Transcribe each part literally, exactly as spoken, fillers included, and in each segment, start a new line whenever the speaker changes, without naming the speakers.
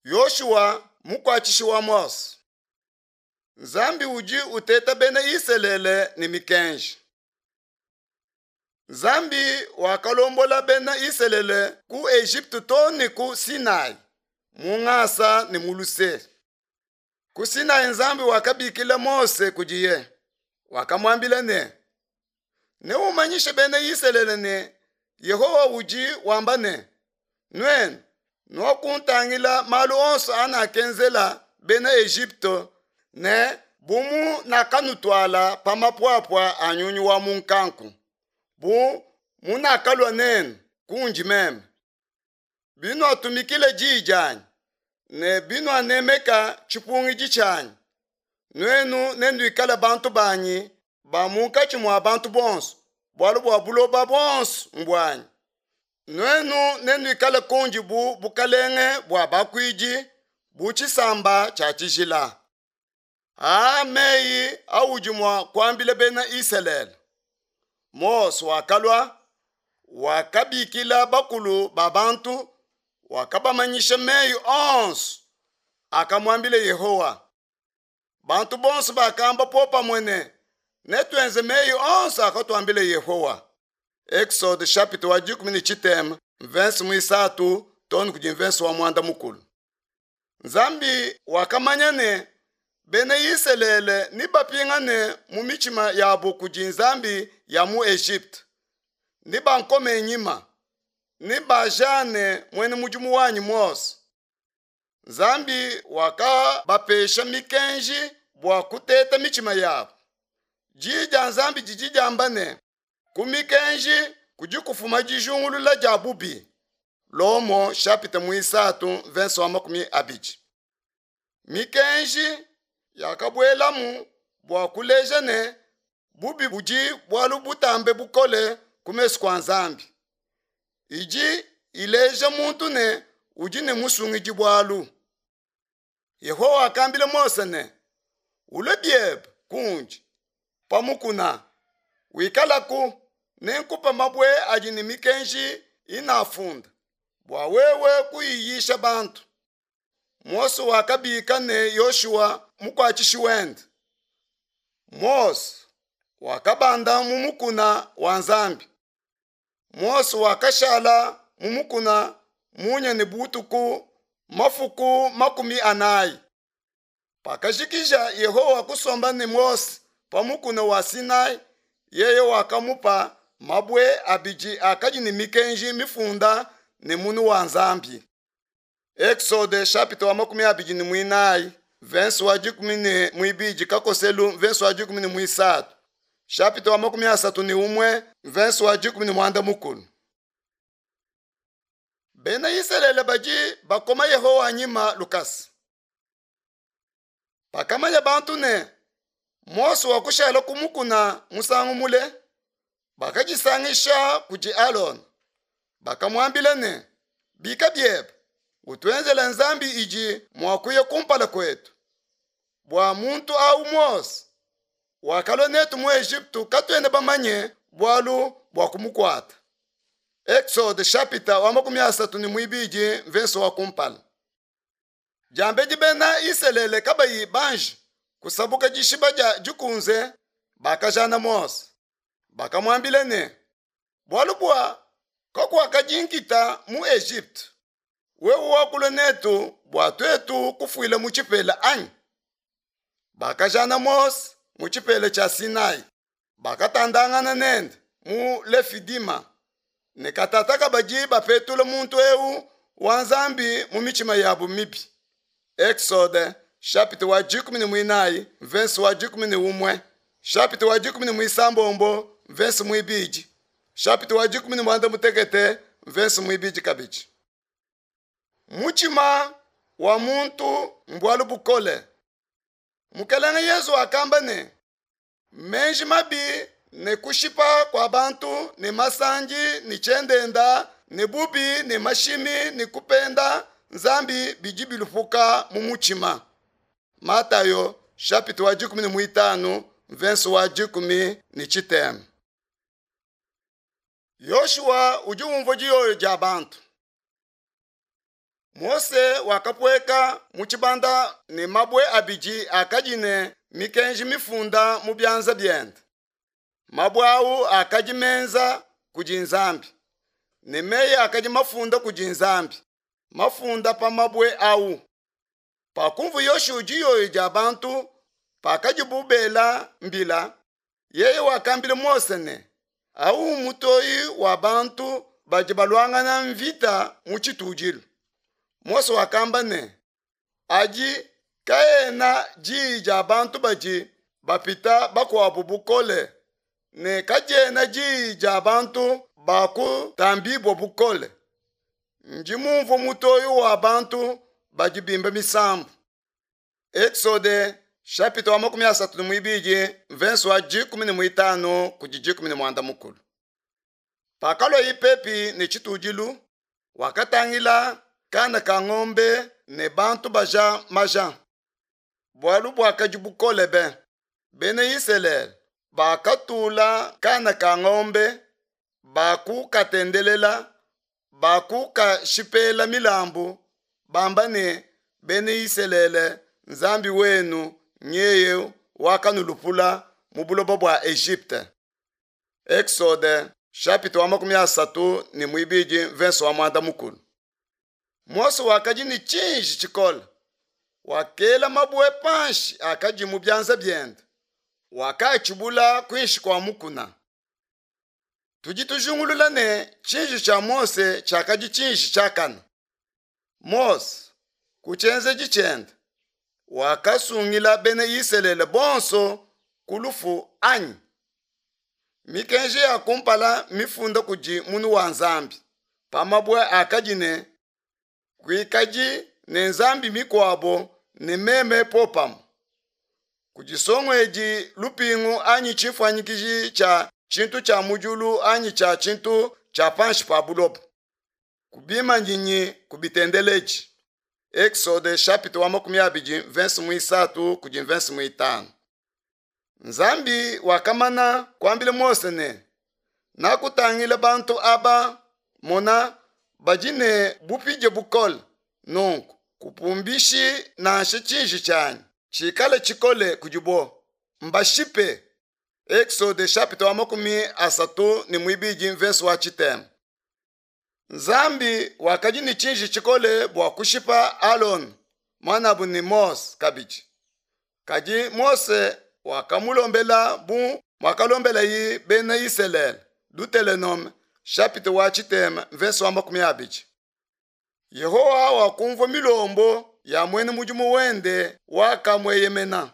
Yoshua mukwachishi wa Mose. Nzambi uji uteta bena Iselele ni mikenji. Nzambi wakalombola bena Iselele ku Egypte to ni ku Sinai. Mungasa ni muluse. Ku Sinai Nzambi wakabikila Mose kujiye. Wakamwambila ne. Ne umanyishe bena Iselele ne. Yehowa uji wamba ne. Nwen. No kuntangila malu onso ana kenzela bena Egypte ne bumu nakanutwala pamapwapwa anyunyu wa munkanku. Bu munakalwa nene kunji meme. Bino atumikile jijani. Ne bino anemeka chipungi jichani. Nwenu nendu ikala bantu banyi ba munka chimwa bantu bonso. Bwalu bwa buloba bonso mbwanyi. Nwenu nendu ikala kunji bu bukalenge bwa bakwiji buchisamba chachijila. Ameyi awujimwa kwambile bena Iselele. Mose wakalwa wakabikila bakulu babantu wakabamanyisha meyi onso akamwambile Yehowa. Bantu bonso bakamba popa mwene netwenze meyi onso akatwambile Yehowa. Exode chapter wa jikumi ni chitema verse mwisatu tonu kuji verse wa mwanda mukulu. Nzambi wakamanyane bena Iselele ni bapingane mu michima yabo kuji Nzambi ya mu Egypte. Ni bankome nyima. Ni bajane mwene mujumu wanyi Mose. Nzambi waka bapesha mikenji bwa kuteta michima yabo. Jija Nzambi jijija ambane. Kumikenji kujikufuma jijungulula jabubi. Lomo chapita mwisatu verse wa makumi abiji. Mikenji yakabwelamu bwa kulejane bubi buji bwalu butambe bukole kumesu kwa Nzambi. Iji ileja muntu ne uji ne musungi jibwalu. Yehowa akambile Mose ne ulebiebe kunji pamukuna wikalaku nenkupa mabwe ajini mikenji inafunda bwa wewe kuyiyisha bantu. Mose wakabika ne Yoshua mukwachishi wende. Mose wakabanda mumukuna wa Nzambi. Mose wakashala mumukuna munya ni butuku mafuku makumi anayi. Pakashikisha Yehowa kusomba ni Mose pamukuna wa Sinai, yeye wakamupa mabwe abiji akajini mikenji mifunda ni munu wa Nzambi. Exode chapter wa makumi abiji ni mwinai verse wa jikumi ni mwibiji kakoselu verse wa jikumi ni mwisatu. Chapter wa makumi asatu ni umwe verse wa jikumi ni mwanda mukulu. Bena Iselele baji bakoma Yehowa nyima Lukasi. Pakamanya bantu ne Mose wakushala kumukuna musangu mule. Bakajisangisha kuji Alon. Bakamwambile ne bika biebe utwenzele Nzambi iji mwakuye kumpala kwetu. Bwa muntu au Mose wakalo netu mu Egypte katwene bamanye bwalu bwa kumukwata. Exode chapter wa makumi asatu ni mwibiji verse wa kumpala. Jambe jibena Iselele kabayi banji kusabuka jishiba ja jukunze bakajana Mose. Bakamwambile ne bwalu bwa kakwa kajinkita mu Egypte. Wewe wakulo netu bwa twetu kufuile muchipela anyi. Bakajana Mose muchipele cha Sinai. Bakatandangana nende mu Lefidima. Nekatataka baji bapetule muntu ewu wa Nzambi mu michima yabu mipi. Exode chapter wa jikumi ni mwinai verse wa jikumi ni umwe. Chapter wa jikumi ni mwisambombo verse mwibiji. Chapter wa jikumi ni mwanda mutekete verse mwibiji kabiji. Muchima wa muntu mbwalu bukole. Mukelenge Yesu akamba ne menji mabi ne kushipa kwa bantu ni masanji ni chendenda ni bubi ni mashimi ni kupenda Nzambi bijibilufuka mumuchima. Matayo chapter wa jikumi ni mwitanu verse wa jikumi ni chitemu. Yoshua ujuumvo jiyo ja bantu. Mose wakapweka muchibanda ni mabwe abiji akajine mikenji mifunda mubyanza byenda. Mabwe awu akajimenza kujinzambi. Nemeye akaji mafunda kujinzambi. Mafunda pa mabwe awu. Pakumvu yoshu ujiyo ija bantu pakajibubela mbila. Yeye wakambile Mose ne. Awu mutoyi wa bantu bajibalwanga na mvita muchitujilu. Mose wakamba ne. Aji kaena jija abantu baji bapita bakwabu bukole. Ne kajena jija abantu baku tambibwa bukole. Njimumvu mutoyi wa bantu bajibimba misambu. Exode chapitre wa makumi asatu ni mwibiji verse wa jikumi ni mwitano kujijikumi ni mwanda mukulu. Pakalo ipepi ni chitujilu wakatangila kana ka ng'ombe ne bantu baja maja. Bwalu bwakajibukole be. Bene Israel bakatula kana ka ng'ombe baku katendelela baku ka shipela milambu bambane bene Israel nzambi wenu nyeye wakanulupula mubulobo bwa Egypte. Exode chapitre wa makumi asatu ni mwibiji verse wa mwanda mukulu. Mose wakaji ni chinji chikola. Wakela mabwe panshi akaji mubyanza byenda. Wakachibula kwinshi kwa mukuna. Tujitujungulula ne chinji cha Mose chakaji chinji chakana. Mose kuchenze jichenda. Wakasungila bene Israel bonso kulufu anyi. Mikenje ya kumpala mifunda kuji munu wa nzambi. Pamabwe akajine kuikaji ne nzambi mikwabo ne meme popamu. Kujisongweji lupingu anyi chifwanyikiji cha chintu cha mujulu anyi cha chintu cha panshi pa bulobu. Kubima njinyi kubitendeleji. Exode chapitre wa makumi abiji verse mwisatu kuji verse mwitano. Nzambi wakamana kwambile Mose ne. Nakutangile bantu aba mona bajine bupije bukole nonku kupumbishi na shichinji chanyi chikale chikole kujibo mbashipe. Exode chapitre wa makumi asatu ni mwibiji verse wa chitema. Nzambi wakajini chinji chikole bwa kushipa Alon manabu ni Mose kabiji. Kaji Mose wakamulombela bu wakalombela yi bene Israel Deuteronome chapitre wa chitema verse wa makumi abiji. Yehowa wakumva milombo ya mwene mujumu wende wakamweyemena.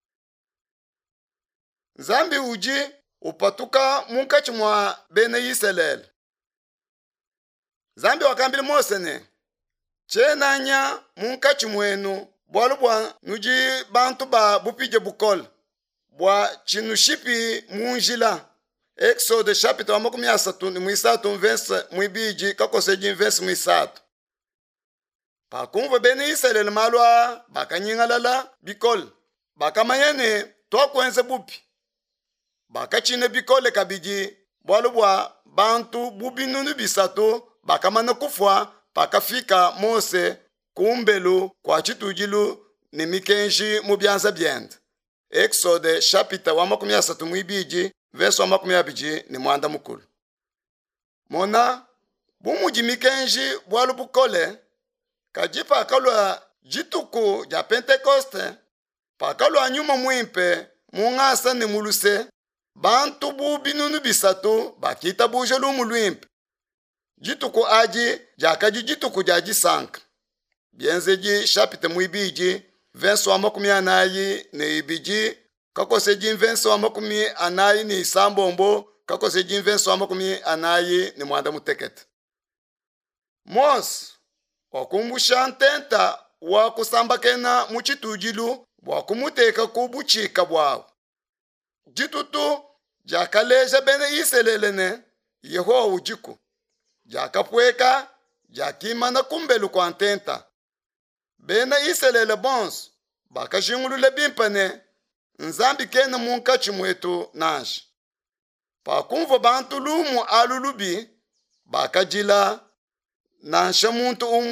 Nzambi uji upatuka munkachi mwa bene Israel. Nzambi wakambile Mose ne. Chenanya munkachi mwenu bwalu bwa nuji bantu ba bupije bukole. Bwa chinushipi munjila. Exode chapitre wa makumi asatu ni mwisatu verse mwibiji kakoseji verse mwisatu. Pakumva bene Israel malwa bakanyingalala bikole. Bakamanyene twakwenze bupi. Bakachine bikole kabiji bwalu bwa bantu bubinunu bisatu bakamana kufwa pakafika Mose kumbelu kwa chitujilu ni mikenji mubyanza byenda. Exode chapitre wa makumi asatu mwibiji verse wa makumi abiji ni mwanda mukulu. Mona bumuji mikenji bwalu bukole kajipa akalwa jituku ja Pentekoste pakalwa nyuma mwimpe mungasa ni muluse bantu bubinunu bisatu bakita bujelu mulwimpe. Jituku aji jakaji jituku jaji sanka. Bienzeji chapitre mwibiji verse wa makumi anayi ne ibiji kakoseji verse wa makumi anayi ni sambombo kakoseji verse wa makumi anayi ni mwanda mutekete. Mose wakumbusha ntenta wa kusambakena muchitujilu wakumuteka kubuchika bwawo. Jitutu jakaleja bene Israel ne Yehowa ujiku. Jakapweka jakimana kumbelu kwa ntenta. Bene Israel bons bakashingulule bimpane nzambi kena munkachi mwetu nashi. Pakumva bantu lumu alulubi bakajila nansha muntu umwe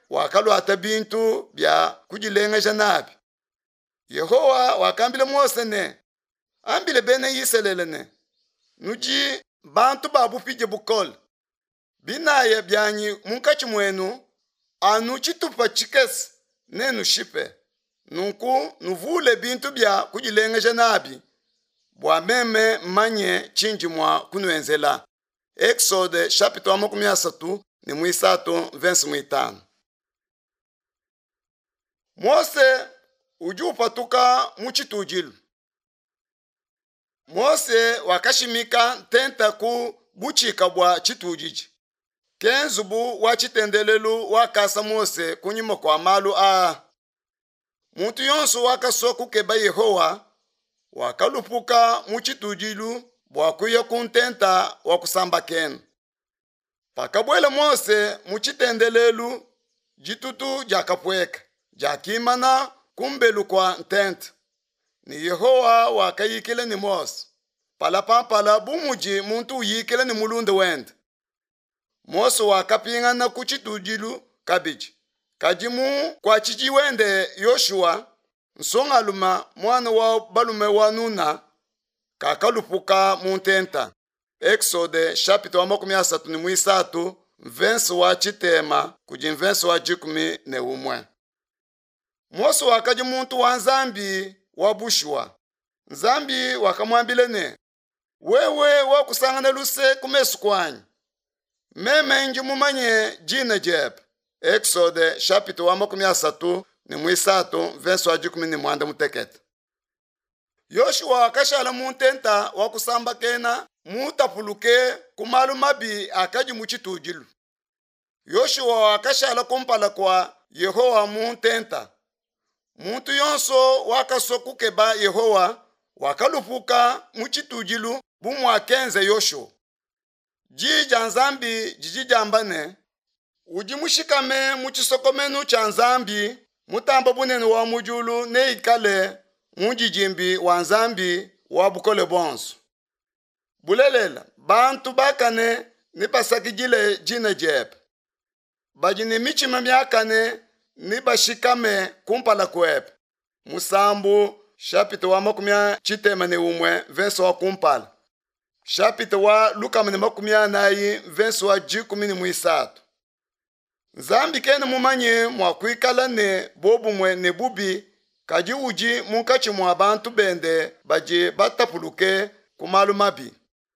wakalu ata bintu bya kujilengesha nabi. Yehowa wakambile Mose ne ambile bena Israeli ne nuji bantu babupije bukole binaye byanyi munkachi mwenu anu chitupa chikesi nenu shipe nuku nuvule bintu bya kujilengesha nabi bwa meme manye chinji mwa kunuenzela. Exode chapter makumi asatu ni mwisatu verse mwitano. Mose ujupatuka muchitujilu. Mose wakashimika tenta ku buchika bwa chitujiji. Kenzubu wachitendelelu wakasa Mose kunyima kwa malu a. Muntu yonso wakasoku keba Yehowa wakalupuka muchitujilu bwakuya kuntenta wakusamba kenu. Pakabwele Mose muchitendelelu jitutu jakapweka jakimana kumbelu kwa ntenta. Ni Yehowa wakayikile ni Mose. Palapampala bumuji muntu uyikile ni mulunde wende. Mose wakapingana kuchitujilu kabiji. Kajimu kwa chichi wende Yoshua nsongaluma mwana wa balume wa Nuna kakalupuka muntenta. Exode chapter makumi asatu ni mwisatu verse wa chitema kuji verse wa jikumi ne umwe. Mose wakaji muntu wa Nzambi wa bushwa. Nzambi wakamwambile ne wewe wakusangana luse kumesu kwanyi meme nji mumanye jina jebe. Exode chapter wa makumi asatu ni mwisatu verse wa jikumi ni mwanda mutekete. Yoshua akashala muntenta wakusamba kena mutapuluke kumalu mabi akaji muchitujilu. Yoshua akashala kumpala kwa Yehowa muntenta. Muntu yonso wakasoku keba Yehowa wakalupuka muchitujilu bumwakenze Yoshua. Jija Nzambi jijijambane ujimushikame muchisokomenu cha Nzambi mutamba bunene wa mujulu ne ikale mujijimbi wa Nzambi wa bukole bonso. Bulelela bantu bakane ni pasakijile jine jebe. Bajini michima myakane ni bashikame kumpala kwebe. Musambu chapter wa makumya chitema ni umwe verse wa kumpala. Chapter wa Luka mne makumya nayi verse wa jikumi ni mwisatu. Nzambi kene mumanye mwakwikala ne bobu mwe ne bubi kaji uji munkachi mwa bantu bende baji batapuluke kumalu mabi.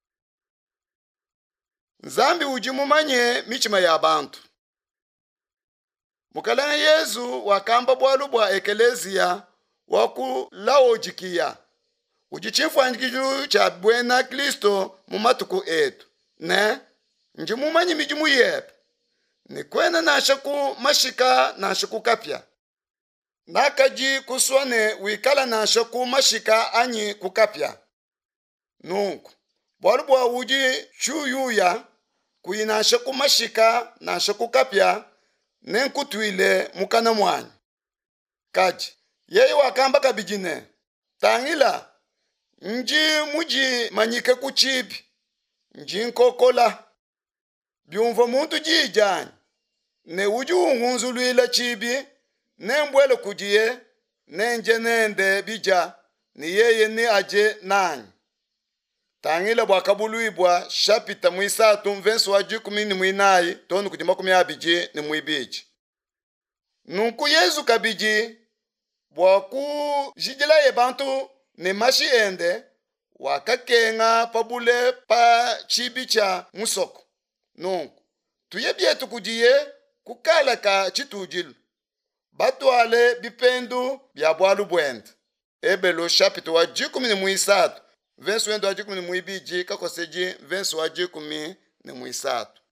Nzambi uji mumanye michima ya bantu. Mukalana Yesu wakamba bwalu bwa ekelezia waku laojikia. Uji chimfwanjikilu cha bwena Kristo mumatuku etu. Ne? Nji mumanye mijimu yepe. Ni kwena nashaku mashika nashaku kapya. Nakaji kuswane wikala nashaku mashika anyi kukapya. Nungu. Bwalu bwa uji chuyuya kuyinashaku mashika nashaku kapya nenkutwile mukana mwanyi. Kaji. Yeye wakamba kabijine. Tangila. Nji muji manyike kuchibi. Nji nkokola. Byumva muntu jijani. Ne uju ungunzuluila chibi. Ne mbwele kujiye. Ne nje nende bija. Ni yeye ni aje nani. Tangila bwakabuluibwa chapita mwisatu verse wa jikumi ni mwinayi tonu kujima kumi abiji ni mwibiji. Nunku Yesu kabiji bwaku jijila ye bantu ni mashi ende wakakenga pabule pa chibi cha musoko. Nunku tuye bietu kujiye kukala ka chitujilu batwale bipendu bya bwalu bwende. Ebelo chapter wa jikumi ni mwisatu verse wendo wa jikumi ni mwibiji kakoseji verse wa jikumi ni mwisatu.